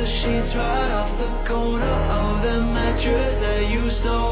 sheets right off the corner of the mattress that you stole.